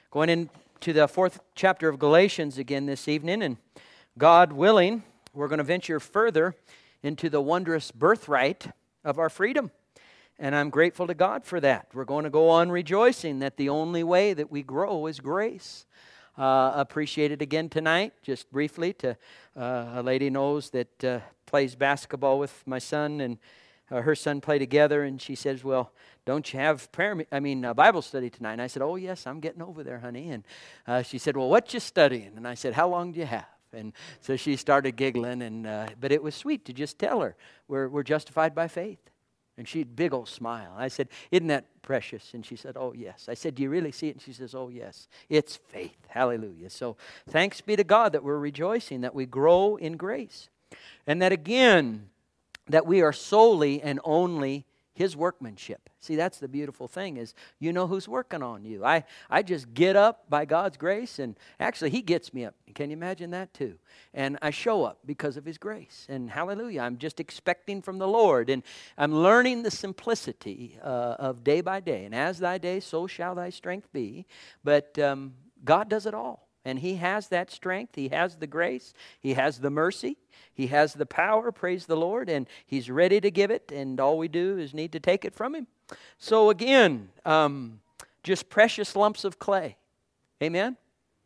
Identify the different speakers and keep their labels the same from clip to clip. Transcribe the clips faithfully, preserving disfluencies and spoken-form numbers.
Speaker 1: Going into the fourth chapter of Galatians again this evening, and God willing, we're going to venture further into the wondrous birthright of our freedom. And I'm grateful to God for that. We're going to go on rejoicing that the only way that we grow is grace. Uh, appreciate it again tonight, just briefly, to uh, a lady knows that uh, plays basketball with my son, and uh, her son play together, and she says, well, don't you have prayer, me- I mean, uh, Bible study tonight? And I said, oh, yes, I'm getting over there, honey. And uh, she said, well, what you studying? And I said, how long do you have? And so she started giggling, and uh, but it was sweet to just tell her, we're, we're justified by faith. And she had a big old smile. I said, isn't that precious? And she said, oh, yes. I said, do you really see it? And she says, oh, yes. It's faith. Hallelujah. So thanks be to God that we're rejoicing, that we grow in grace. And that again, that we are solely and only His workmanship. See, that's the beautiful thing is you know who's working on you. I, I just get up by God's grace, and actually He gets me up. Can you imagine that too? And I show up because of His grace. And hallelujah, I'm just expecting from the Lord. And I'm learning the simplicity uh, of day by day. And as thy day, so shall thy strength be. But um, God does it all. And He has that strength. He has the grace. He has the mercy. He has the power, praise the Lord, and He's ready to give it, and all we do is need to take it from Him. So again, um, just precious lumps of clay. Amen?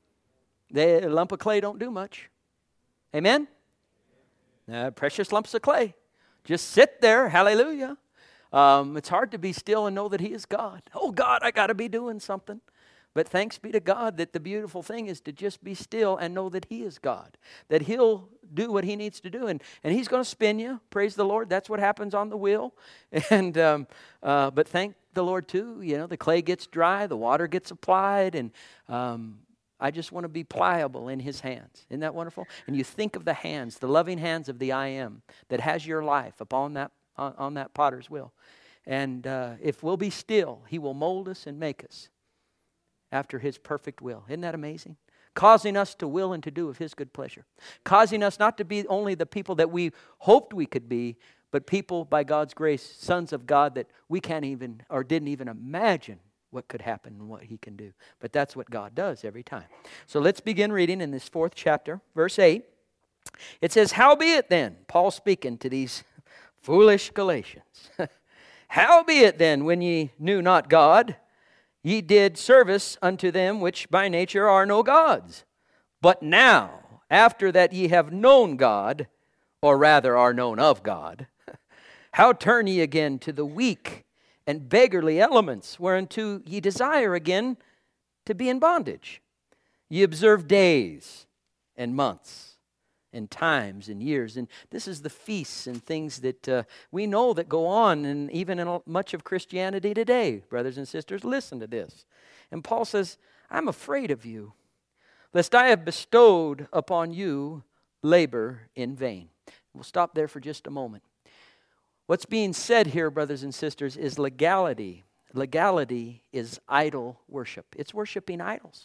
Speaker 1: The lump of clay don't do much. Amen? Uh, precious lumps of clay. Just sit there, hallelujah. Um, it's hard to be still and know that He is God. Oh, God, I got to be doing something. But thanks be to God that the beautiful thing is to just be still and know that He is God. That He'll do what He needs to do. And, and He's going to spin you. Praise the Lord. That's what happens on the wheel. And um, uh, But thank the Lord too. You know, the clay gets dry. The water gets applied. And um, I just want to be pliable in His hands. Isn't that wonderful? And you think of the hands, the loving hands of the I Am that has your life upon that, on, on that potter's wheel. And uh, if we'll be still, He will mold us and make us after His perfect will. Isn't that amazing? Causing us to will and to do of His good pleasure. Causing us not to be only the people that we hoped we could be, but people by God's grace, sons of God that we can't even or didn't even imagine what could happen and what He can do. But that's what God does every time. So let's begin reading in this fourth chapter, verse eight. It says, howbeit then, Paul speaking to these foolish Galatians, howbeit then, when ye knew not God, ye did service unto them which by nature are no gods. But now, after that ye have known God, or rather are known of God, how turn ye again to the weak and beggarly elements, whereunto ye desire again to be in bondage? Ye observe days and months and times and years. And this is the feasts and things that uh, we know that go on, and even in much of Christianity today. Brothers and sisters, listen to this. And Paul says, I'm afraid of you, lest I have bestowed upon you labor in vain. We'll stop there for just a moment. What's being said here, brothers and sisters, is legality. Legality is idol worship. It's worshiping idols.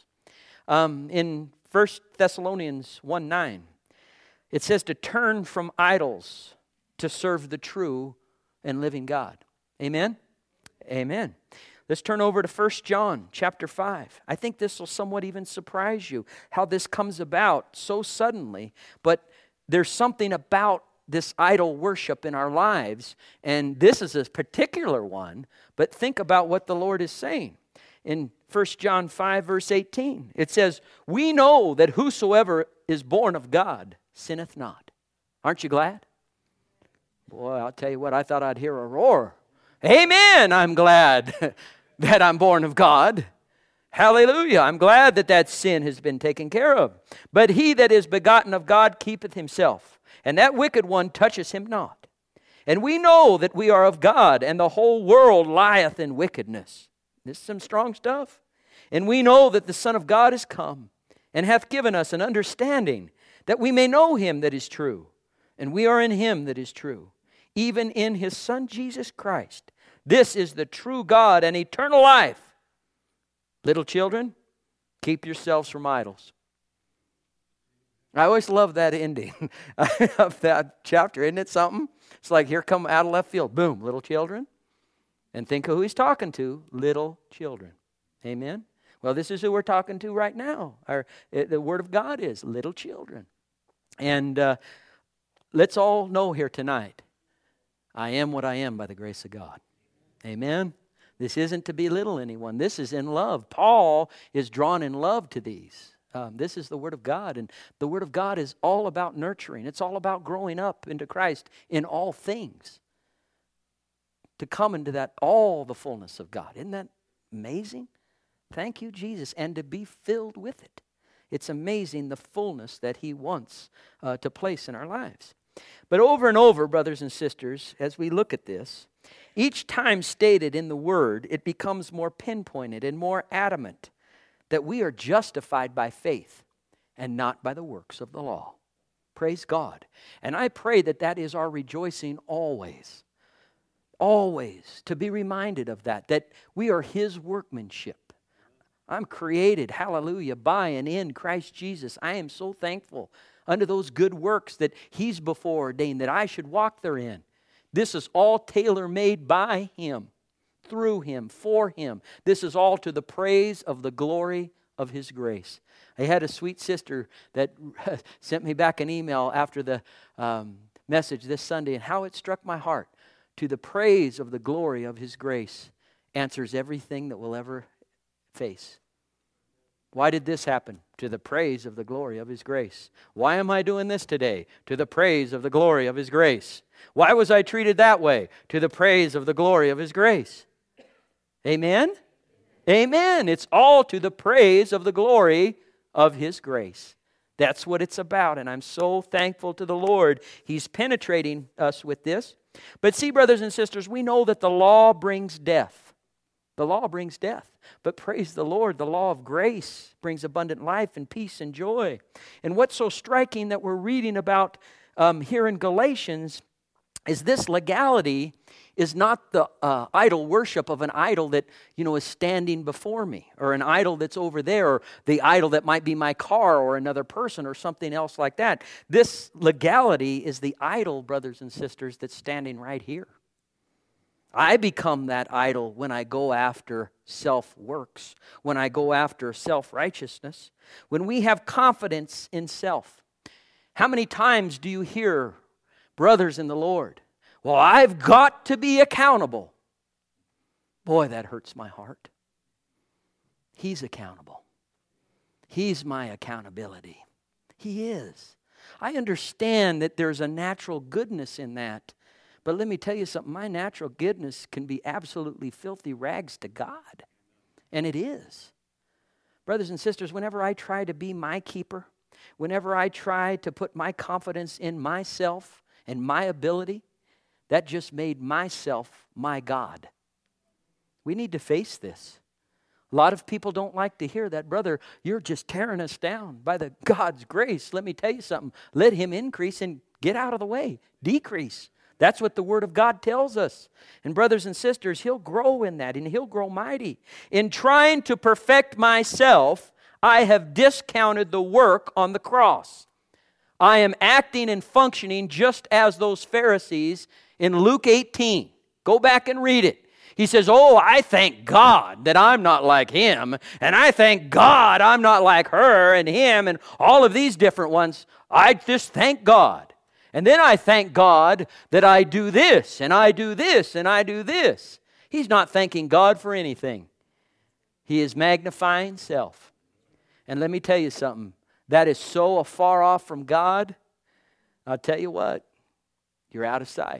Speaker 1: Um, in First Thessalonians one nine, it says to turn from idols to serve the true and living God. Amen? Amen. Let's turn over to First John chapter five. I think this will somewhat even surprise you, how this comes about so suddenly. But there's something about this idol worship in our lives, and this is a particular one, but think about what the Lord is saying. In First John five, verse eighteen, it says, we know that whosoever is born of God sinneth not. Aren't you glad? Boy, I'll tell you what, I thought I'd hear a roar. Amen, I'm glad that I'm born of God. Hallelujah, I'm glad that that sin has been taken care of. But he that is begotten of God keepeth himself, and that wicked one touches him not. And we know that we are of God, and the whole world lieth in wickedness. This is some strong stuff. And we know that the Son of God is come, and hath given us an understanding, that we may know Him that is true. And we are in Him that is true, even in His Son Jesus Christ. This is the true God and eternal life. Little children, keep yourselves from idols. I always love that ending of that chapter. Isn't it something? It's like here come out of left field. Boom, little children. And think of who He's talking to. Little children. Amen? Well, this is who we're talking to right now. Our, the Word of God is little children. And uh, let's all know here tonight, I am what I am by the grace of God. Amen? This isn't to belittle anyone. This is in love. Paul is drawn in love to these. Um, this is the Word of God, and the Word of God is all about nurturing. It's all about growing up into Christ in all things. To come into that, all the fullness of God. Isn't that amazing? Thank you, Jesus. And to be filled with it. It's amazing the fullness that He wants uh, to place in our lives. But over and over, brothers and sisters, as we look at this, each time stated in the Word, it becomes more pinpointed and more adamant that we are justified by faith and not by the works of the law. Praise God. And I pray that that is our rejoicing always. Always to be reminded of that, that we are His workmanship. I'm created, hallelujah, by and in Christ Jesus. I am so thankful unto those good works that He's before ordained that I should walk therein. This is all tailor-made by Him, through Him, for Him. This is all to the praise of the glory of His grace. I had a sweet sister that sent me back an email after the um, message this Sunday, and how it struck my heart. To the praise of the glory of His grace answers everything that we'll ever face. Why did this happen? To the praise of the glory of His grace. Why am I doing this today? To the praise of the glory of His grace. Why was I treated that way? To the praise of the glory of His grace. Amen? Amen. It's all to the praise of the glory of His grace. That's what it's about, and I'm so thankful to the Lord. He's penetrating us with this. But see, brothers and sisters, we know that the law brings death. The law brings death. But praise the Lord, the law of grace brings abundant life and peace and joy. And what's so striking that we're reading about um, here in Galatians is this legality is not the uh, idol worship of an idol that, you know, is standing before me, or an idol that's over there, or the idol that might be my car or another person or something else like that. This legality is the idol, brothers and sisters, that's standing right here. I become that idol when I go after self-works, when I go after self-righteousness, when we have confidence in self. How many times do you hear brothers in the Lord, well, I've got to be accountable. Boy, that hurts my heart. He's accountable. He's my accountability. He is. I understand that there's a natural goodness in that. But let me tell you something. My natural goodness can be absolutely filthy rags to God. And it is. Brothers and sisters, whenever I try to be my keeper, whenever I try to put my confidence in myself and my ability, that just made myself my God. We need to face this. A lot of people don't like to hear that. Brother, you're just tearing us down by the God's grace. Let me tell you something. Let Him increase and get out of the way. Decrease. That's what the Word of God tells us. And brothers and sisters, He'll grow in that, and He'll grow mighty. In trying to perfect myself, I have discounted the work on the cross. I am acting and functioning just as those Pharisees in Luke eighteen. Go back and read it. He says, oh, I thank God that I'm not like him, and I thank God I'm not like her and him and all of these different ones. I just thank God. And then I thank God that I do this, and I do this, and I do this. He's not thanking God for anything. He is magnifying self. And let me tell you something. That is so far off from God. I'll tell you what. You're out of sight.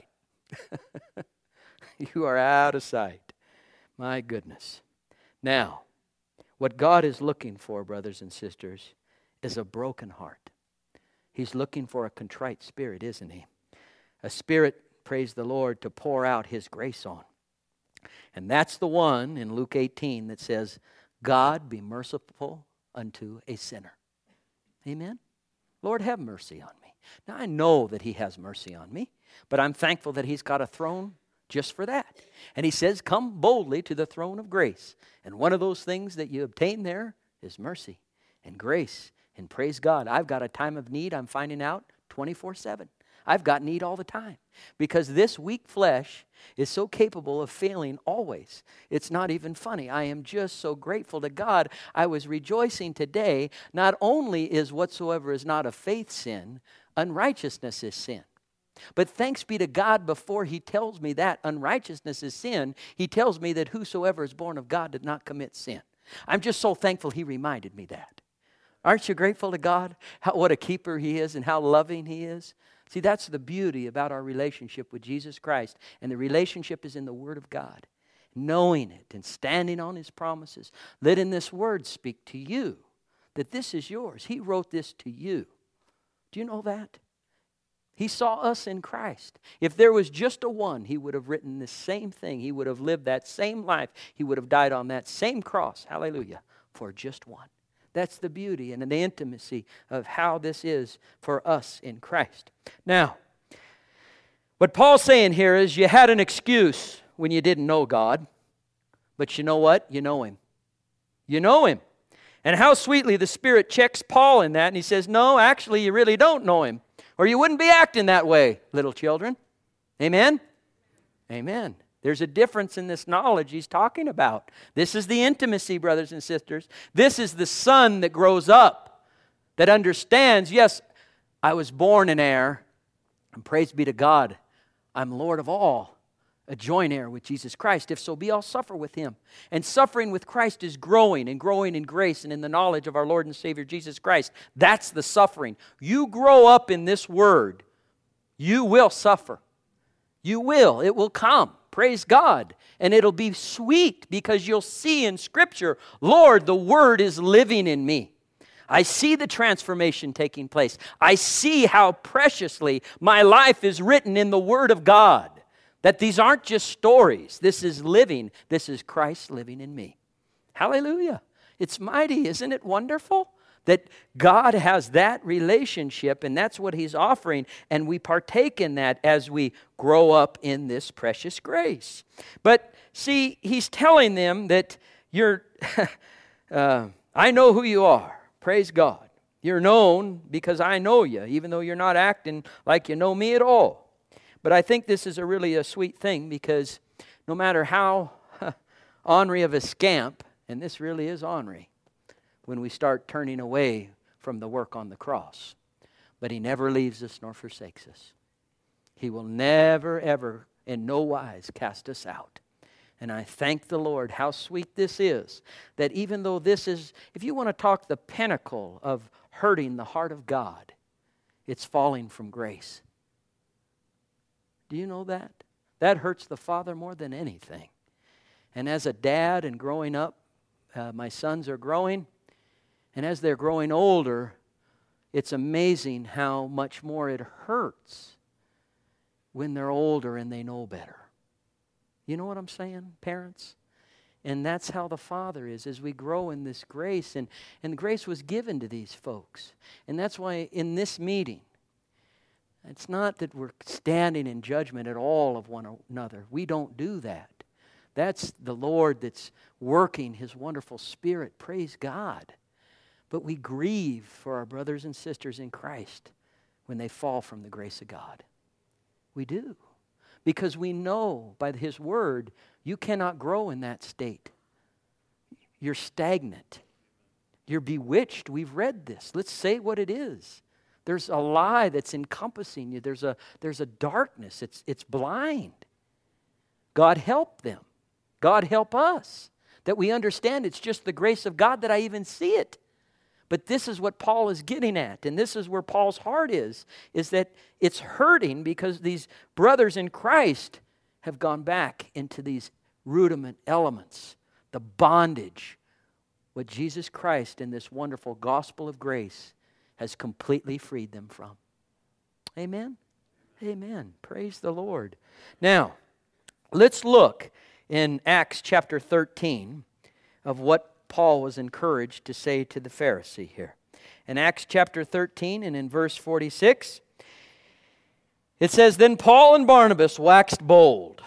Speaker 1: You are out of sight. My goodness. Now, what God is looking for, brothers and sisters, is a broken heart. He's looking for a contrite spirit, isn't He? A spirit, praise the Lord, to pour out His grace on. And that's the one in Luke eighteen that says, God be merciful unto a sinner. Amen? Lord, have mercy on me. Now, I know that He has mercy on me, but I'm thankful that He's got a throne just for that. And He says, come boldly to the throne of grace. And one of those things that you obtain there is mercy and grace. And praise God, I've got a time of need, I'm finding out, twenty-four seven. I've got need all the time. Because this weak flesh is so capable of failing always. It's not even funny. I am just so grateful to God. I was rejoicing today. Not only is whatsoever is not a faith sin, unrighteousness is sin. But thanks be to God, before he tells me that unrighteousness is sin, he tells me that whosoever is born of God did not commit sin. I'm just so thankful he reminded me that. Aren't you grateful to God? How, what a keeper he is and how loving he is. See, that's the beauty about our relationship with Jesus Christ. And the relationship is in the Word of God. Knowing it and standing on his promises. Letting this Word speak to you. That this is yours. He wrote this to you. Do you know that? He saw us in Christ. If there was just a one, he would have written the same thing. He would have lived that same life. He would have died on that same cross. Hallelujah. For just one. That's the beauty and the intimacy of how this is for us in Christ. Now, what Paul's saying here is you had an excuse when you didn't know God. But you know what? You know him. You know him. And how sweetly the Spirit checks Paul in that. And he says, no, actually, you really don't know him. Or you wouldn't be acting that way, little children. Amen? Amen. There's a difference in this knowledge he's talking about. This is the intimacy, brothers and sisters. This is the son that grows up, that understands, yes, I was born an heir, and praise be to God, I'm Lord of all, a joint heir with Jesus Christ. If so be, I'll suffer with him. And suffering with Christ is growing and growing in grace and in the knowledge of our Lord and Savior Jesus Christ. That's the suffering. You grow up in this word, you will suffer. You will. It will come. Praise God. And it'll be sweet because you'll see in Scripture, Lord, the Word is living in me. I see the transformation taking place. I see how preciously my life is written in the Word of God. That these aren't just stories. This is living. This is Christ living in me. Hallelujah. It's mighty. Isn't it wonderful? That God has that relationship, and that's what he's offering, and we partake in that as we grow up in this precious grace. But see, he's telling them that you're, uh, I know who you are. Praise God. You're known because I know you, even though you're not acting like you know me at all. But I think this is a really a sweet thing, because no matter how ornery of a scamp, and this really is ornery, when we start turning away from the work on the cross. But he never leaves us nor forsakes us. He will never, ever, in no wise, cast us out. And I thank the Lord how sweet this is, that even though this is, if you want to talk the pinnacle of hurting the heart of God, it's falling from grace. Do you know that? That hurts the Father more than anything. And as a dad and growing up, uh, my sons are growing, and as they're growing older, it's amazing how much more it hurts when they're older and they know better. You know what I'm saying, parents? And that's how the Father is as we grow in this grace. And, and grace was given to these folks. And that's why in this meeting, it's not that we're standing in judgment at all of one another. We don't do that. That's the Lord that's working His wonderful Spirit. Praise God. But we grieve for our brothers and sisters in Christ when they fall from the grace of God. We do. Because we know by His Word, you cannot grow in that state. You're stagnant. You're bewitched. We've read this. Let's say what it is. There's a lie that's encompassing you. There's a, there's a darkness. It's, it's blind. God help them. God help us. That we understand it's just the grace of God that I even see it. But this is what Paul is getting at, and this is where Paul's heart is, is that it's hurting because these brothers in Christ have gone back into these rudiment elements, the bondage, what Jesus Christ in this wonderful gospel of grace has completely freed them from. Amen? Amen. Praise the Lord. Now, let's look in Acts chapter thirteen of what Paul was encouraged to say to the Pharisee here. In Acts chapter thirteen and in verse forty-six, it says, Then Paul and Barnabas waxed bold.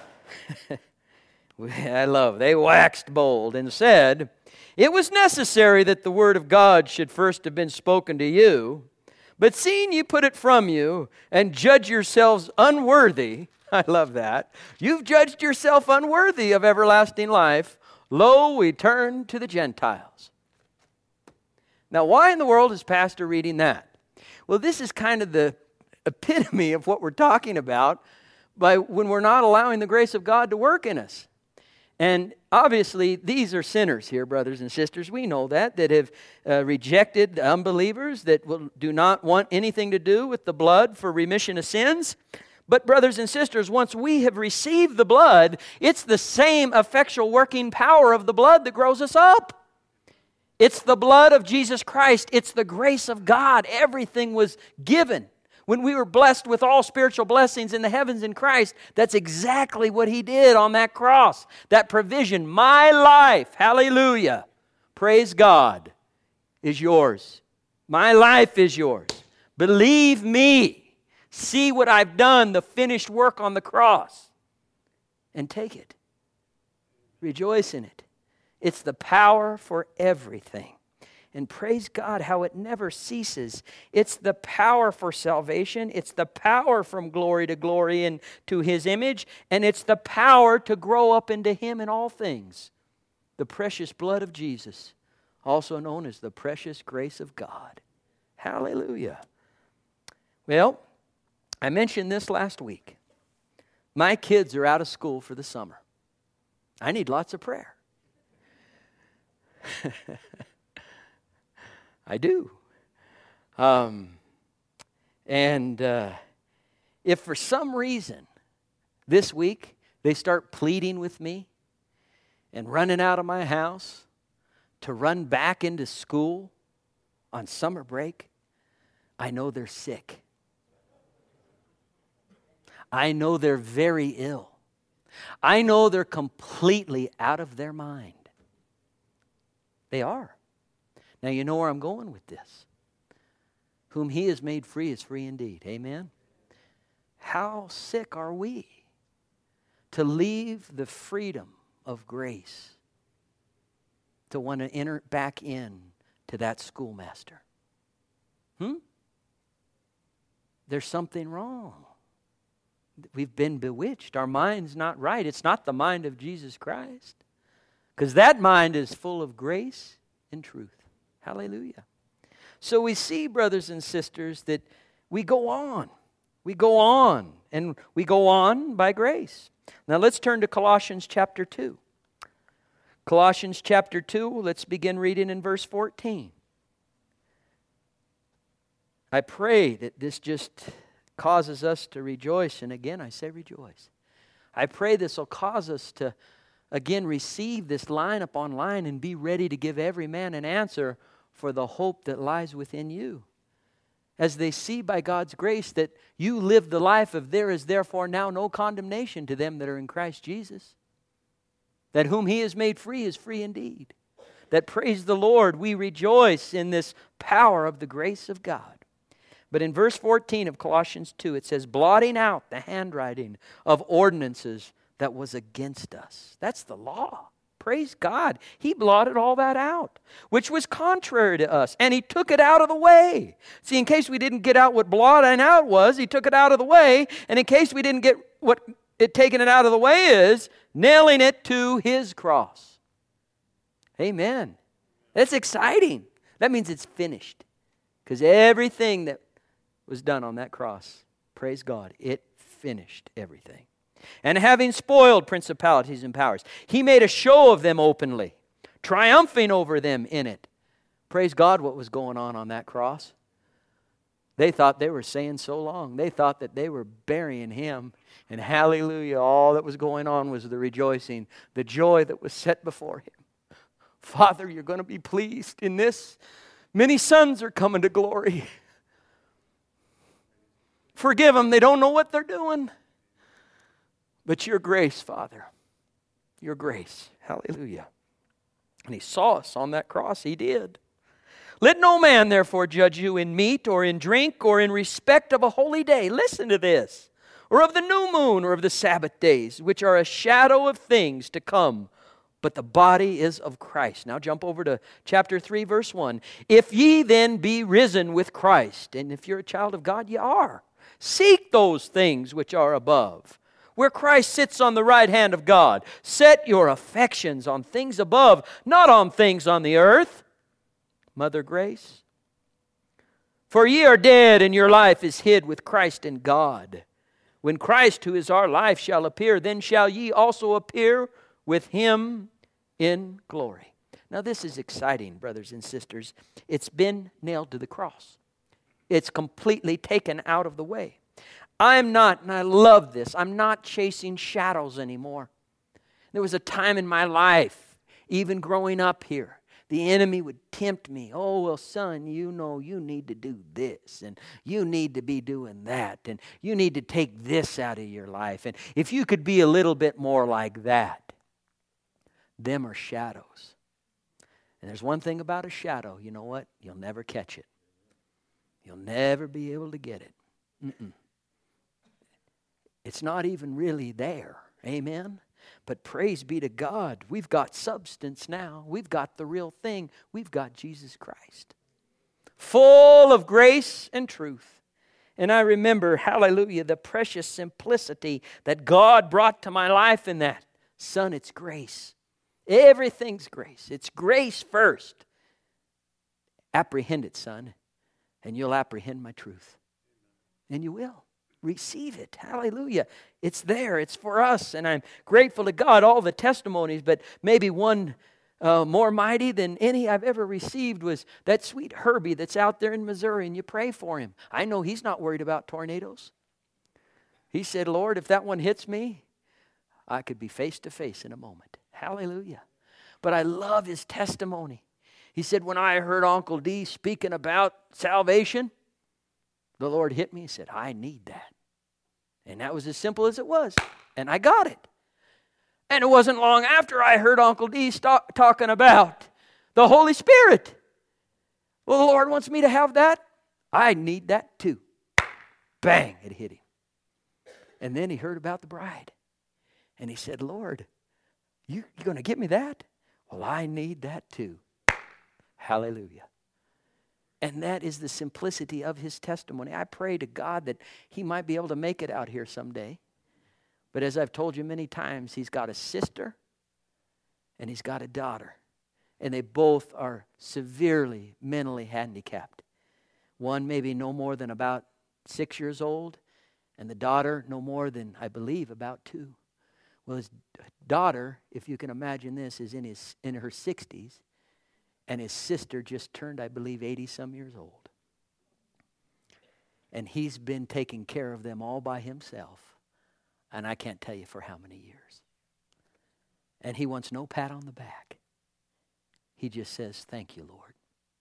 Speaker 1: I love, they waxed bold and said, It was necessary that the word of God should first have been spoken to you, But seeing ye put it from you, and judge yourselves unworthy, I love that, you've judged yourself unworthy of everlasting life, lo, we turn to the Gentiles. Now, why in the world is Pastor reading that? Well, this is kind of the epitome of what we're talking about by when we're not allowing the grace of God to work in us. And obviously, these are sinners here, brothers and sisters. We know that, that have uh, rejected unbelievers, that will, do not want anything to do with the blood for remission of sins. But brothers and sisters, once we have received the blood, it's the same effectual working power of the blood that grows us up. It's the blood of Jesus Christ. It's the grace of God. Everything was given. When we were blessed with all spiritual blessings in the heavens in Christ, that's exactly what He did on that cross. That provision, my life, hallelujah, praise God, is yours. My life is yours. Believe me. See what I've done, the finished work on the cross, and take it. Rejoice in it. It's the power for everything. And praise God how it never ceases. It's the power for salvation. It's the power from glory to glory and to His image. And it's the power to grow up into Him in all things. The precious blood of Jesus, also known as the precious grace of God. Hallelujah. Well, I mentioned this last week. My kids are out of school for the summer. I need lots of prayer. I do. Um, and uh, if for some reason this week they start pleading with me and running out of my house to run back into school on summer break, I know they're sick. I know they're very ill. I know they're completely out of their mind. They are. Now, you know where I'm going with this. Whom He has made free is free indeed. Amen? How sick are we to leave the freedom of grace to want to enter back in to that schoolmaster? Hmm? There's something wrong. We've been bewitched. Our mind's not right. It's not the mind of Jesus Christ. Because that mind is full of grace and truth. Hallelujah. So we see, brothers and sisters, that we go on. We go on. And we go on by grace. Now let's turn to Colossians chapter two. Colossians chapter two, let's begin reading in verse fourteen. I pray that this just causes us to rejoice. And again, I say rejoice. I pray this will cause us to, again, receive this line upon line and be ready to give every man an answer for the hope that lies within you. As they see by God's grace that you live the life of there is therefore now no condemnation to them that are in Christ Jesus. That whom He has made free is free indeed. That praise the Lord, we rejoice in this power of the grace of God. But in verse fourteen of Colossians two, it says, blotting out the handwriting of ordinances that was against us. That's the law. Praise God. He blotted all that out, which was contrary to us, and He took it out of the way. See, in case we didn't get out what blotting out was, He took it out of the way, and in case we didn't get what it taking it out of the way is, nailing it to His cross. Amen. That's exciting. That means it's finished, because everything that was done on that cross, praise God, it finished everything. And having spoiled principalities and powers, He made a show of them openly, triumphing over them in it. Praise God, what was going on on that cross. They thought they were saying so long. They thought that they were burying Him. And hallelujah, all that was going on was the rejoicing, the joy that was set before Him. Father, you're going to be pleased in this. Many sons are coming to glory. Forgive them, they don't know what they're doing. But your grace, Father, your grace, hallelujah. And He saw us on that cross, He did. Let no man therefore judge you in meat or in drink or in respect of a holy day. Listen to this. Or of the new moon or of the Sabbath days, which are a shadow of things to come, but the body is of Christ. Now jump over to chapter three, verse one. If ye then be risen with Christ, and if you're a child of God, you are. Seek those things which are above, where Christ sits on the right hand of God. Set your affections on things above, not on things on the earth. Mother Grace. For ye are dead, and your life is hid with Christ in God. When Christ, who is our life, shall appear, then shall ye also appear with Him in glory. Now this is exciting, brothers and sisters. It's been nailed to the cross. It's completely taken out of the way. I'm not, and I love this, I'm not chasing shadows anymore. There was a time in my life, even growing up here, the enemy would tempt me. Oh, well, son, you know you need to do this, and you need to be doing that, and you need to take this out of your life. And if you could be a little bit more like that, them are shadows. And there's one thing about a shadow, you know what? You'll never catch it. You'll never be able to get it. Mm-mm. It's not even really there. Amen? But praise be to God, we've got substance now. We've got the real thing. We've got Jesus Christ. Full of grace and truth. And I remember, hallelujah, the precious simplicity that God brought to my life in that. Son, it's grace. Everything's grace. It's grace first. Apprehend it, son, and you'll apprehend my truth. And you will. Receive it. Hallelujah. It's there. It's for us. And I'm grateful to God, all the testimonies, but maybe one uh, more mighty than any I've ever received was that sweet Herbie that's out there in Missouri, and you pray for him. I know he's not worried about tornadoes. He said, Lord, if that one hits me, I could be face to face in a moment. Hallelujah. But I love his testimony. He said, when I heard Uncle D speaking about salvation, the Lord hit me and said, I need that. And that was as simple as it was. And I got it. And it wasn't long after I heard Uncle D st- talking about the Holy Spirit. Well, the Lord wants me to have that. I need that too. Bang, it hit him. And then he heard about the bride. And he said, Lord, you, you going to get me that? Well, I need that too. Hallelujah. And that is the simplicity of his testimony. I pray to God that he might be able to make it out here someday. But as I've told you many times, he's got a sister and he's got a daughter. And they both are severely mentally handicapped. One maybe no more than about six years old, and the daughter no more than, I believe, about two. Well, his daughter, if you can imagine this, is in his in her sixties. And his sister just turned, I believe, eighty-some years old. And he's been taking care of them all by himself. And I can't tell you for how many years. And he wants no pat on the back. He just says, thank you, Lord.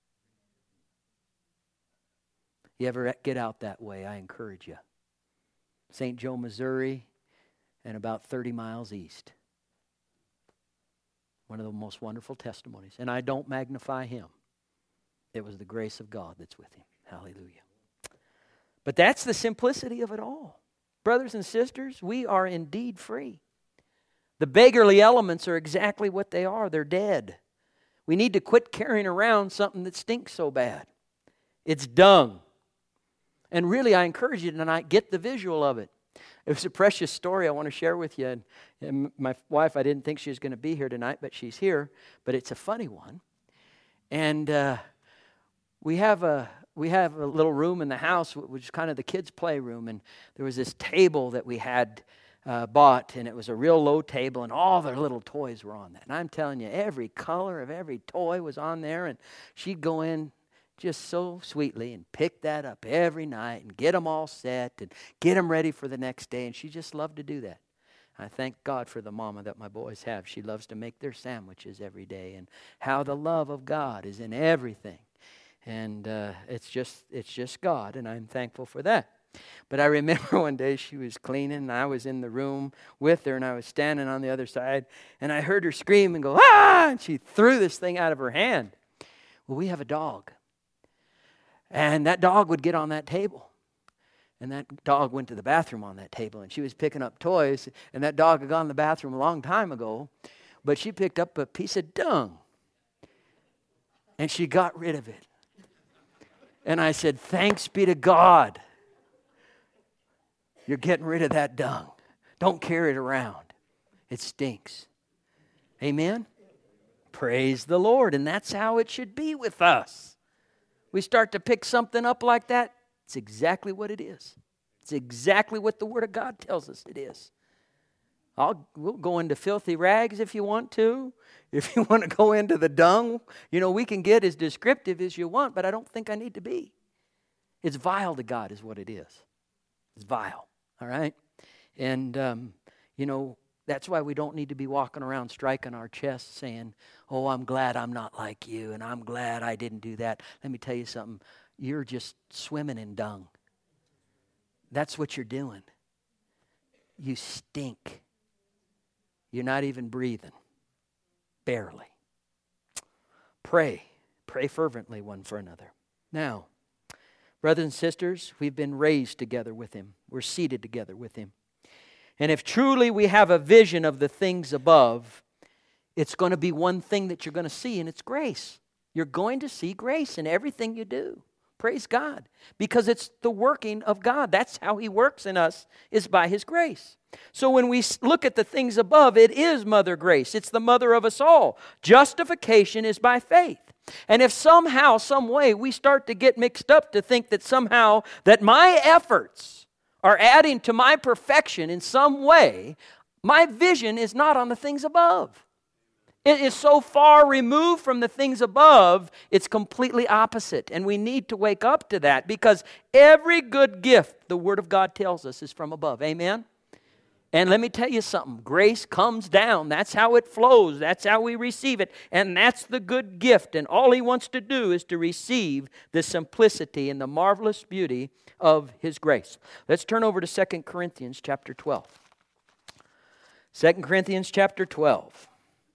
Speaker 1: You ever get out that way, I encourage you. Saint Joe, Missouri, and about thirty miles east. One of the most wonderful testimonies. And I don't magnify him. It was the grace of God that's with him. Hallelujah. But that's the simplicity of it all. Brothers and sisters, we are indeed free. The beggarly elements are exactly what they are. They're dead. We need to quit carrying around something that stinks so bad. It's dung. And really, I encourage you tonight, get the visual of it. It was a precious story I want to share with you. And, and my wife, I didn't think she was going to be here tonight, but she's here. But it's a funny one. And uh, we have a we have a little room in the house, which is kind of the kids' playroom. And there was this table that we had uh, bought, and it was a real low table, and all their little toys were on that. And I'm telling you, every color of every toy was on there. And she'd go in just so sweetly and pick that up every night and get them all set and get them ready for the next day. And she just loved to do that. I thank God for the mama that my boys have. She loves to make their sandwiches every day, and how the love of God is in everything. And uh, it's just it's just God, and I'm thankful for that. But I remember one day she was cleaning, and I was in the room with her, and I was standing on the other side, and I heard her scream and go, ah! And she threw this thing out of her hand. Well, we have a dog. And that dog would get on that table. And that dog went to the bathroom on that table. And she was picking up toys. And that dog had gone to the bathroom a long time ago. But she picked up a piece of dung and she got rid of it. And I said, thanks be to God. You're getting rid of that dung. Don't carry it around. It stinks. Amen? Praise the Lord. And that's how it should be with us. We start to pick something up like that, it's exactly what it is. It's exactly what the Word of God tells us it is. I'll, we'll go into filthy rags if you want to. If you want to go into the dung, you know, we can get as descriptive as you want, but I don't think I need to be. It's vile to God is what it is. It's vile, all right? And, um, you know, that's why we don't need to be walking around striking our chests saying, oh, I'm glad I'm not like you, and I'm glad I didn't do that. Let me tell you something. You're just swimming in dung. That's what you're doing. You stink. You're not even breathing. Barely. Pray. Pray fervently one for another. Now, brothers and sisters, we've been raised together with Him. We're seated together with Him. And if truly we have a vision of the things above, it's going to be one thing that you're going to see, and it's grace. You're going to see grace in everything you do. Praise God. Because it's the working of God. That's how He works in us, is by His grace. So when we look at the things above, it is Mother Grace. It's the mother of us all. Justification is by faith. And if somehow, some way, we start to get mixed up to think that somehow that my efforts are adding to my perfection in some way, my vision is not on the things above. It is so far removed from the things above, it's completely opposite. And we need to wake up to that, because every good gift, the Word of God tells us, is from above. Amen? And let me tell you something. Grace comes down. That's how it flows. That's how we receive it. And that's the good gift. And all He wants to do is to receive the simplicity and the marvelous beauty of His grace. Let's turn over to Second Corinthians chapter twelve. Second Corinthians chapter twelve.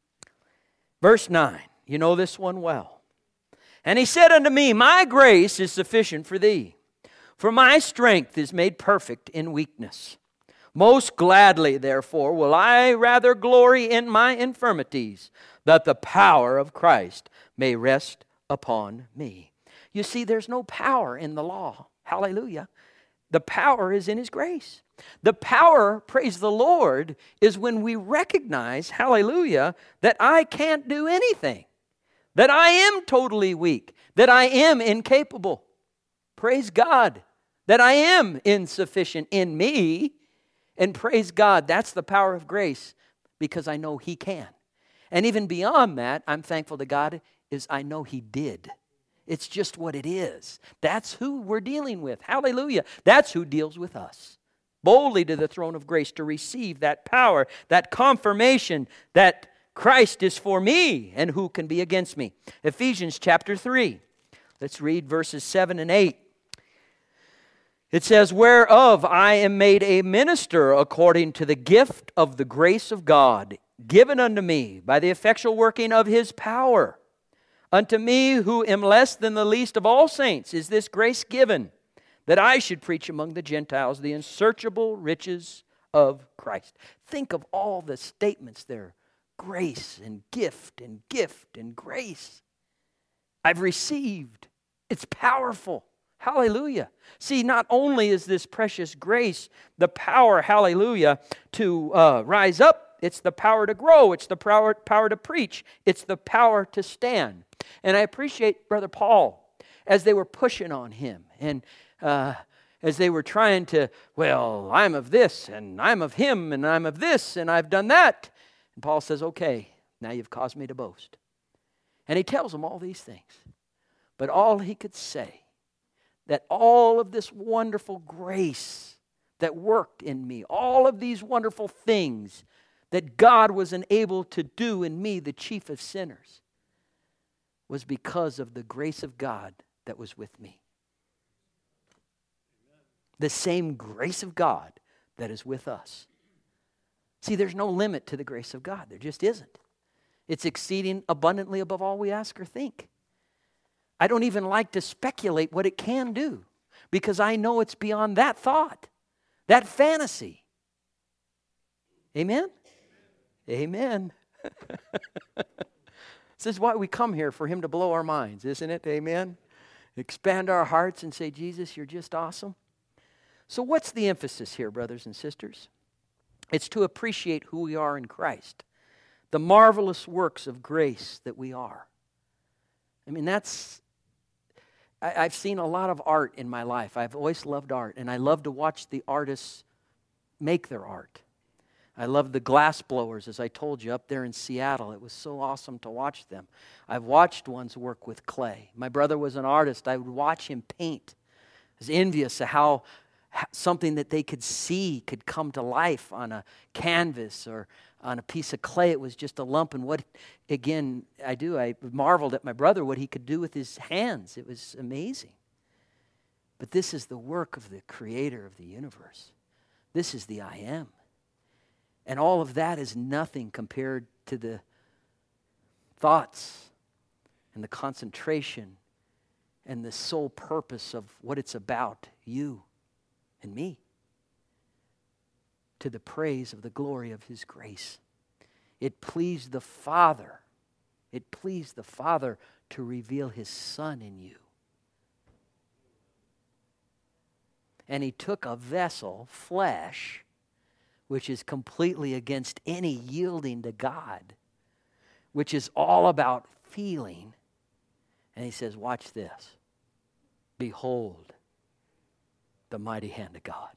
Speaker 1: Verse nine. You know this one well. And He said unto me, my grace is sufficient for thee, for my strength is made perfect in weakness. Most gladly, therefore, will I rather glory in my infirmities, that the power of Christ may rest upon me. You see, there's no power in the law. Hallelujah. The power is in His grace. The power, praise the Lord, is when we recognize, hallelujah, that I can't do anything, that I am totally weak, that I am incapable. Praise God, that I am insufficient in me. And praise God, that's the power of grace, because I know He can. And even beyond that, I'm thankful to God, is I know He did. It's just what it is. That's who we're dealing with. Hallelujah. That's who deals with us. Boldly to the throne of grace to receive that power, that confirmation that Christ is for me, and who can be against me. Ephesians chapter three. Let's read verses seven and eight. It says, whereof I am made a minister according to the gift of the grace of God, given unto me by the effectual working of His power. Unto me, who am less than the least of all saints, is this grace given, that I should preach among the Gentiles the unsearchable riches of Christ. Think of all the statements there. Grace and gift and gift and grace. I've received. It's powerful. Hallelujah. See, not only is this precious grace the power, hallelujah, to uh, rise up, it's the power to grow, it's the power, power to preach, it's the power to stand. And I appreciate Brother Paul as they were pushing on him, and uh, as they were trying to, well, I'm of this, and I'm of him, and I'm of this, and I've done that. And Paul says, okay, now you've caused me to boast. And he tells them all these things. But all he could say, that all of this wonderful grace that worked in me, all of these wonderful things that God was able to do in me, the chief of sinners, was because of the grace of God that was with me. The same grace of God that is with us. See, there's no limit to the grace of God. There just isn't. It's exceeding abundantly above all we ask or think. I don't even like to speculate what it can do, because I know it's beyond that thought, that fantasy. Amen? Amen. This is why we come here, for Him to blow our minds, isn't it? Amen? Expand our hearts and say, Jesus, you're just awesome. So what's the emphasis here, brothers and sisters? It's to appreciate who we are in Christ, the marvelous works of grace that we are. I mean, that's, I, I've seen a lot of art in my life. I've always loved art, and I love to watch the artists make their art. I love the glass blowers, as I told you, up there in Seattle. It was so awesome to watch them. I've watched ones work with clay. My brother was an artist. I would watch him paint. I was envious of how something that they could see could come to life on a canvas or on a piece of clay. It was just a lump. And what, again, I do, I marveled at my brother, what he could do with his hands. It was amazing. But this is the work of the Creator of the universe. This is the I Am. And all of that is nothing compared to the thoughts and the concentration and the sole purpose of what it's about, you and me, to the praise of the glory of His grace. It pleased the Father, it pleased the Father to reveal His Son in you. And He took a vessel, flesh, which is completely against any yielding to God, which is all about feeling. And He says, watch this. Behold the mighty hand of God.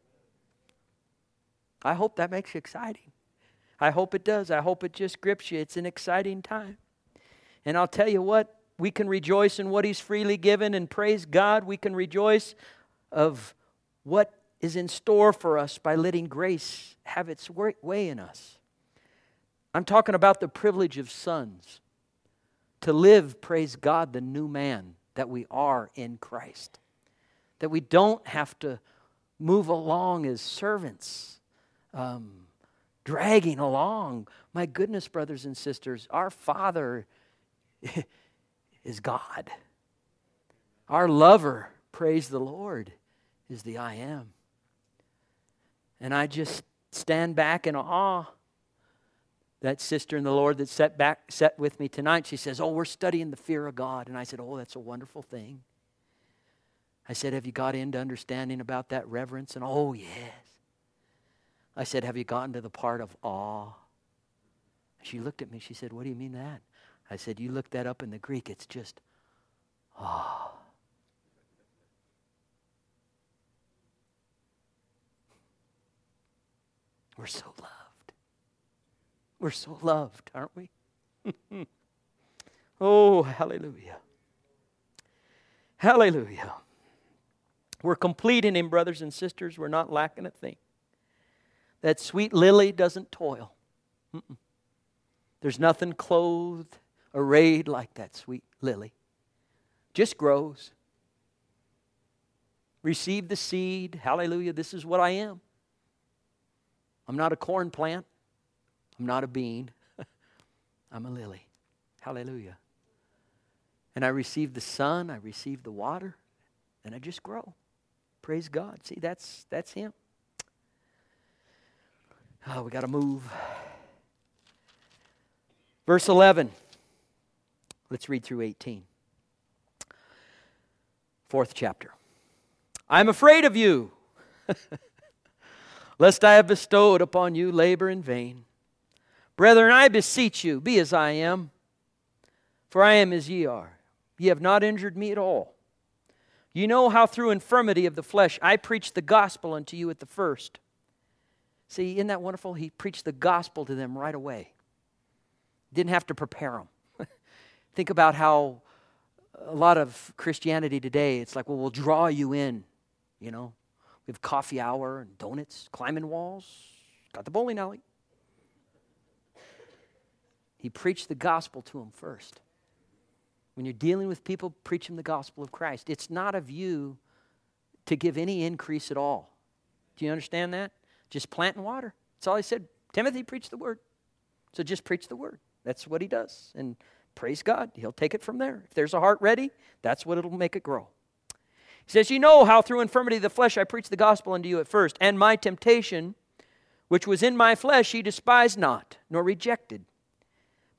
Speaker 1: I hope that makes you exciting. I hope it does. I hope it just grips you. It's an exciting time. And I'll tell you what, we can rejoice in what He's freely given and praise God. We can rejoice of what is in store for us by letting grace have its way in us. I'm talking about the privilege of sons to live, praise God, the new man that we are in Christ. That we don't have to move along as servants, um, dragging along. My goodness, brothers and sisters, our Father is God. Our lover, praise the Lord, is the I Am. And I just stand back in awe. That sister in the Lord that sat back, sat with me tonight, she says, oh, we're studying the fear of God. And I said, oh, that's a wonderful thing. I said, have you got into understanding about that reverence? And oh, yes. I said, have you gotten to the part of awe? She looked at me, she said, what do you mean that? I said, you look that up in the Greek, it's just awe. We're so loved. We're so loved, aren't we? Oh, hallelujah. Hallelujah. We're complete in Him, brothers and sisters. We're not lacking a thing. That sweet lily doesn't toil. Mm-mm. There's nothing clothed, arrayed like that sweet lily. Just grows. Receive the seed. Hallelujah. This is what I am. I'm not a corn plant. I'm not a bean. I'm a lily. Hallelujah. And I receive the sun. I receive the water. And I just grow. Praise God. See, that's that's Him. Oh, we got to move. Verse eleven. Let's read through eighteen. Fourth chapter. I'm afraid of you, lest I have bestowed upon you labor in vain. Brethren, I beseech you, be as I am, for I am as ye are. Ye have not injured me at all. You know how through infirmity of the flesh I preached the gospel unto you at the first. See, isn't that wonderful? He preached the gospel to them right away. Didn't have to prepare them. Think about how a lot of Christianity today, it's like, well, we'll draw you in, you know. We have coffee hour and donuts, climbing walls, got the bowling alley. He preached the gospel to them first. When you're dealing with people, preach them the gospel of Christ. It's not of you to give any increase at all. Do you understand that? Just plant and water. That's all He said. Timothy, preach the word. So just preach the word. That's what he does. And praise God, He'll take it from there. If there's a heart ready, that's what it'll make it grow. He says, you know how through infirmity of the flesh I preached the gospel unto you at first, and my temptation, which was in my flesh, ye despised not, nor rejected.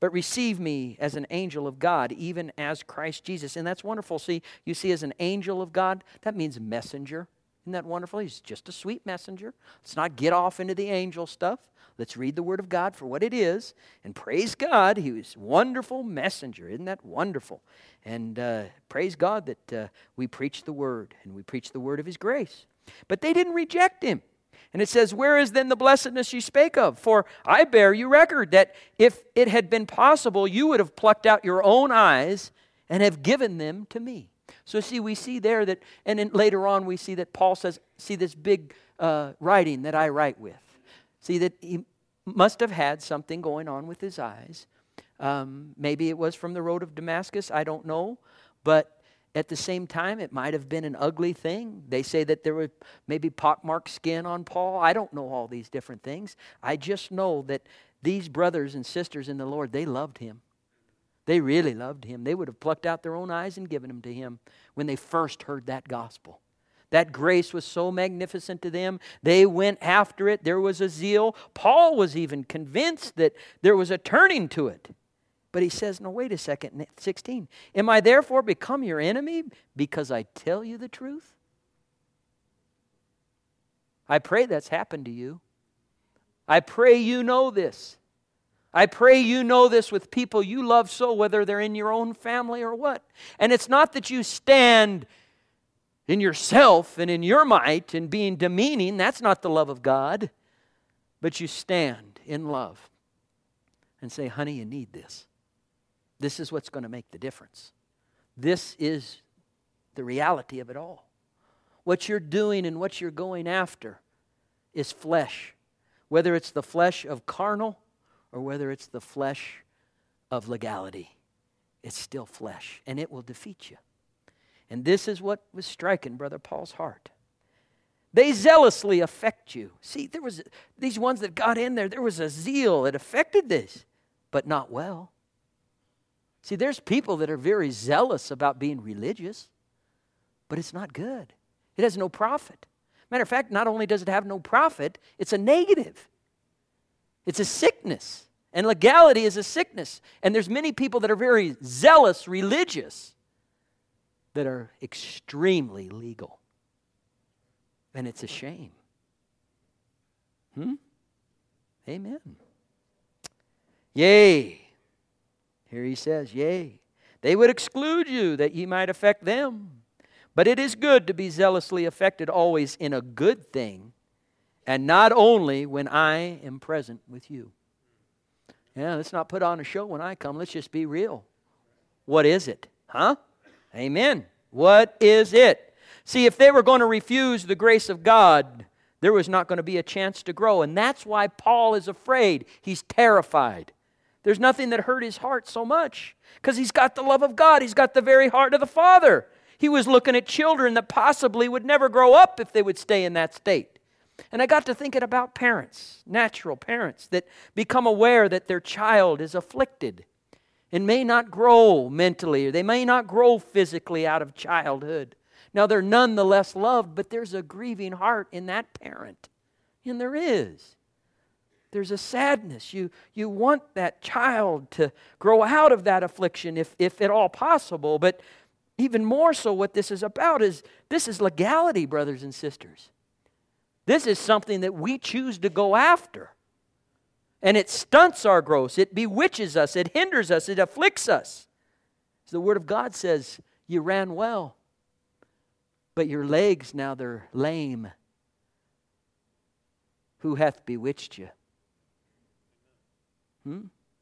Speaker 1: but receive me as an angel of God, even as Christ Jesus. And that's wonderful. See, you see, as an angel of God, that means messenger. Isn't that wonderful? He's just a sweet messenger. Let's not get off into the angel stuff. Let's read the Word of God for what it is. And praise God, He was a wonderful messenger. Isn't that wonderful? And uh, praise God that uh, we preach the Word, and we preach the Word of His grace. But they didn't reject Him. And it says, where is then the blessedness you spake of? For I bear you record that if it had been possible, you would have plucked out your own eyes and have given them to me. So see, we see there that, and then later on we see that Paul says, see this big uh, writing that I write with. See that he must have had something going on with his eyes. Um, maybe it was from the road of Damascus, I don't know. But at the same time, it might have been an ugly thing. They say that there was maybe pockmarked skin on Paul. I don't know all these different things. I just know that these brothers and sisters in the Lord, they loved him. They really loved him. They would have plucked out their own eyes and given them to him when they first heard that gospel. That grace was so magnificent to them. They went after it. There was a zeal. Paul was even convinced that there was a turning to it. But he says, no, wait a second, sixteen. Am I therefore become your enemy because I tell you the truth? I pray that's happened to you. I pray you know this. I pray you know this with people you love so, whether they're in your own family or what. And it's not that you stand in yourself and in your might and being demeaning. That's not the love of God. But you stand in love and say, honey, you need this. This is what's going to make the difference. This is the reality of it all. What you're doing and what you're going after is flesh. Whether it's the flesh of carnal or whether it's the flesh of legality. It's still flesh, and it will defeat you. And this is what was striking Brother Paul's heart. They zealously affect you. See, there was these ones that got in there, there was a zeal that affected this, but not well. See, there's people that are very zealous about being religious, but it's not good. It has no profit. Matter of fact, not only does it have no profit, it's a negative. It's a sickness. And legality is a sickness. And there's many people that are very zealous religious that are extremely legal. And it's a shame. Hmm? Amen. Yea. Here he says, yea, they would exclude you that ye might affect them. But it is good to be zealously affected always in a good thing, and not only when I am present with you. Yeah, let's not put on a show when I come. Let's just be real. What is it? Huh? Amen. What is it? See, if they were going to refuse the grace of God, there was not going to be a chance to grow. And that's why Paul is afraid. He's terrified. There's nothing that hurt his heart so much because he's got the love of God. He's got the very heart of the Father. He was looking at children that possibly would never grow up if they would stay in that state. And I got to thinking about parents, natural parents, that become aware that their child is afflicted and may not grow mentally, or they may not grow physically out of childhood. Now, they're nonetheless loved, but there's a grieving heart in that parent. And there is. There's a sadness. You, you want that child to grow out of that affliction if, if at all possible. But even more so what this is about is this is legality, brothers and sisters. This is something that we choose to go after. And it stunts our growth. It bewitches us. It hinders us. It afflicts us. As the Word of God says, you ran well, but your legs now they're lame. Who hath bewitched you? Hmm?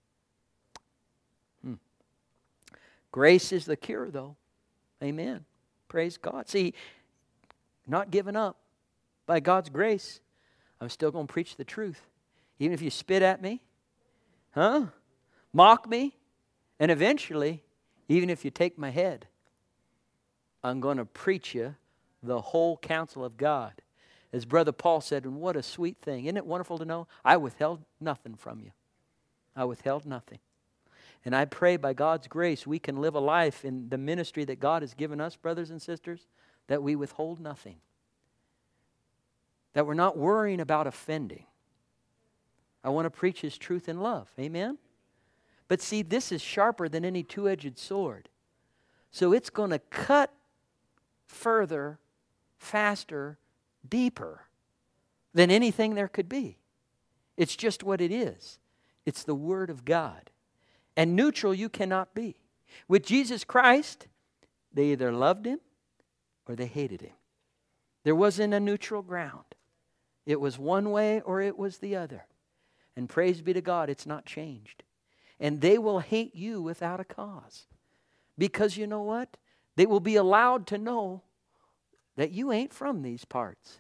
Speaker 1: Hmm. Grace is the cure, though. Amen. Praise God. See, not giving up. By God's grace, I'm still going to preach the truth. Even if you spit at me, huh? Mock me, and eventually, even if you take my head, I'm going to preach you the whole counsel of God. As Brother Paul said, and what a sweet thing. Isn't it wonderful to know? I withheld nothing from you. I withheld nothing. And I pray by God's grace we can live a life in the ministry that God has given us, brothers and sisters, that we withhold nothing. That we're not worrying about offending. I want to preach His truth in love. Amen? But see, this is sharper than any two-edged sword. So it's going to cut further, faster, deeper than anything there could be. It's just what it is. It's the Word of God. And neutral you cannot be. With Jesus Christ, they either loved Him or they hated Him. There wasn't a neutral ground. It was one way or it was the other. And praise be to God, it's not changed. And they will hate you without a cause. Because you know what? They will be allowed to know that you ain't from these parts.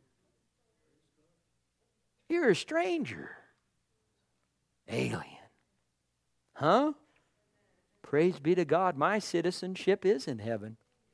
Speaker 1: You're a stranger. Alien. Huh? Praise be to God, my citizenship is in heaven.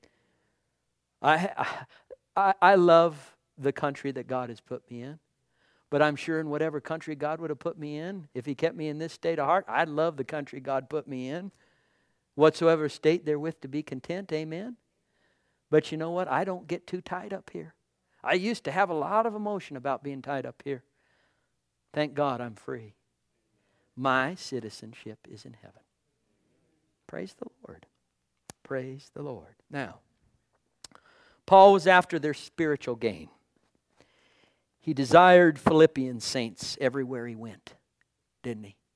Speaker 1: I, I, I love the country that God has put me in. But I'm sure in whatever country God would have put me in, if He kept me in this state of heart, I'd love the country God put me in. Whatsoever state therewith to be content, amen? But you know what? I don't get too tied up here. I used to have a lot of emotion about being tied up here. Thank God I'm free. My citizenship is in heaven. Praise the Lord. Praise the Lord. Now, Paul was after their spiritual gain. He desired Philippian saints everywhere he went, didn't he?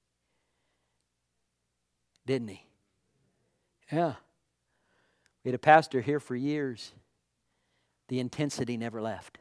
Speaker 1: Didn't he? Yeah. We had a pastor here for years. The intensity never left.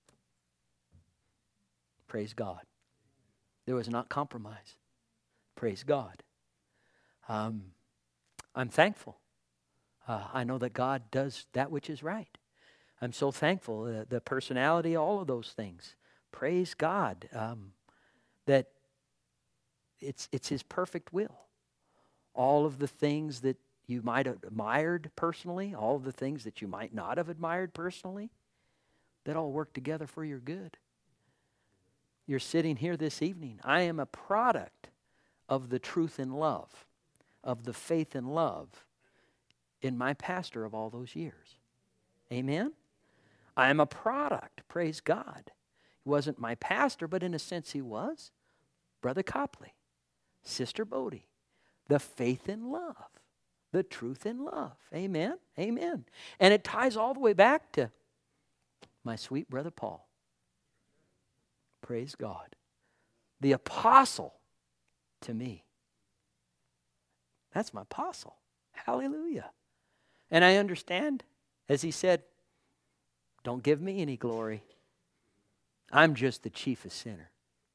Speaker 1: Praise God. There was not compromise. Praise God. Um, I'm thankful. Uh, I know that God does that which is right. I'm so thankful. Uh, the personality, all of those things. Praise God. Um, that it's it's His perfect will. All of the things that you might have admired personally, all of the things that you might not have admired personally, that all work together for your good. You're sitting here this evening. I am a product of the truth and love, of the faith and love in my pastor of all those years. Amen? I am a product, praise God. He wasn't my pastor, but in a sense he was. Brother Copley, Sister Bodie, the faith and love, the truth and love. Amen? Amen. And it ties all the way back to my sweet brother Paul. Praise God. The apostle to me. That's my apostle. Hallelujah. And I understand, as he said, don't give me any glory. I'm just the chiefest sinner.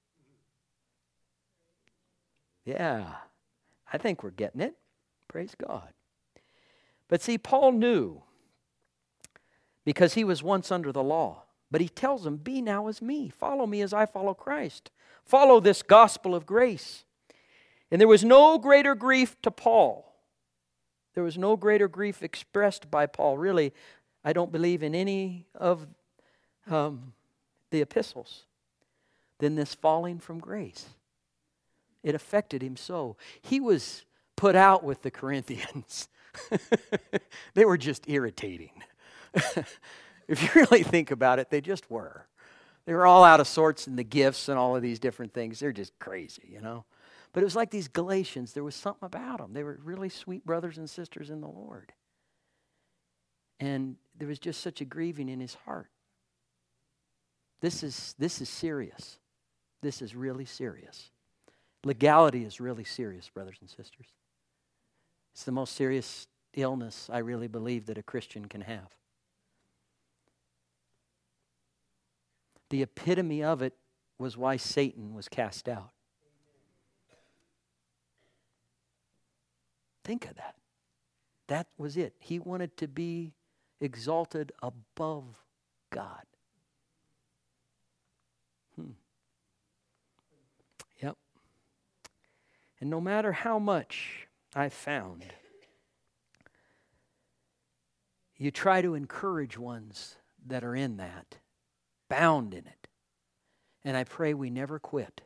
Speaker 1: Yeah, I think we're getting it. Praise God. But see, Paul knew, because he was once under the law. But he tells them, be now as me. Follow me as I follow Christ. Follow this gospel of grace. And there was no greater grief to Paul. There was no greater grief expressed by Paul. Really, I don't believe in any of um, the epistles than this falling from grace. It affected him so. He was put out with the Corinthians. They were just irritating. If you really think about it, they just were. They were all out of sorts in the gifts and all of these different things. They're just crazy, you know. But it was like these Galatians. There was something about them. They were really sweet brothers and sisters in the Lord. And there was just such a grieving in his heart. This is, this is serious. This is really serious. Legality is really serious, brothers and sisters. It's the most serious illness I really believe that a Christian can have. The epitome of it was why Satan was cast out. Think of that. That was it. He wanted to be exalted above God. Hmm. Yep. And no matter how much I found, you try to encourage ones that are in that, bound in it. And I pray we never quit.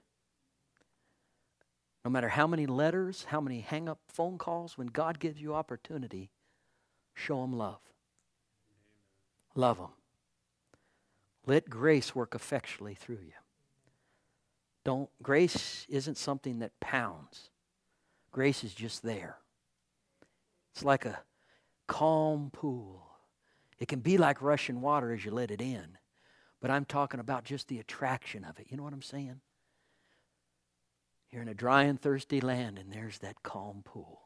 Speaker 1: No matter how many letters, how many hang-up phone calls, when God gives you opportunity, show them love. Love them. Let grace work effectually through you. Don't, grace isn't something that pounds. Grace is just there. It's like a calm pool. It can be like rushing water as you let it in. But I'm talking about just the attraction of it. You know what I'm saying? You're in a dry and thirsty land, and there's that calm pool.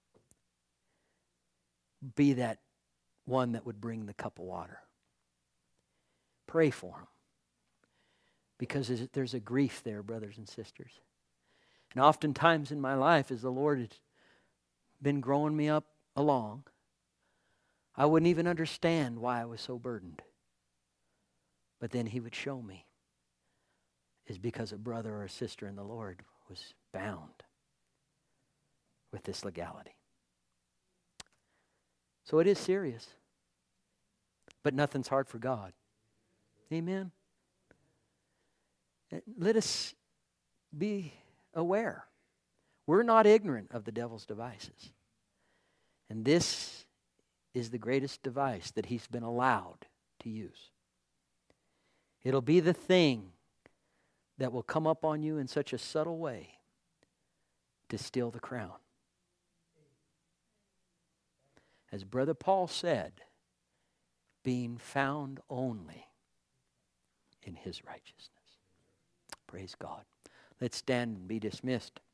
Speaker 1: Be that one that would bring the cup of water. Pray for them. Because there's a grief there, brothers and sisters. And oftentimes in my life, as the Lord has been growing me up along, I wouldn't even understand why I was so burdened. But then He would show me. Is because a brother or a sister in the Lord was bound with this legality. So it is serious. But nothing's hard for God. Amen. Let us be aware. We're not ignorant of the devil's devices. And this is the greatest device that he's been allowed to use. It'll be the thing that will come up on you in such a subtle way to steal the crown. As Brother Paul said, being found only in His righteousness. Praise God. Let's stand and be dismissed.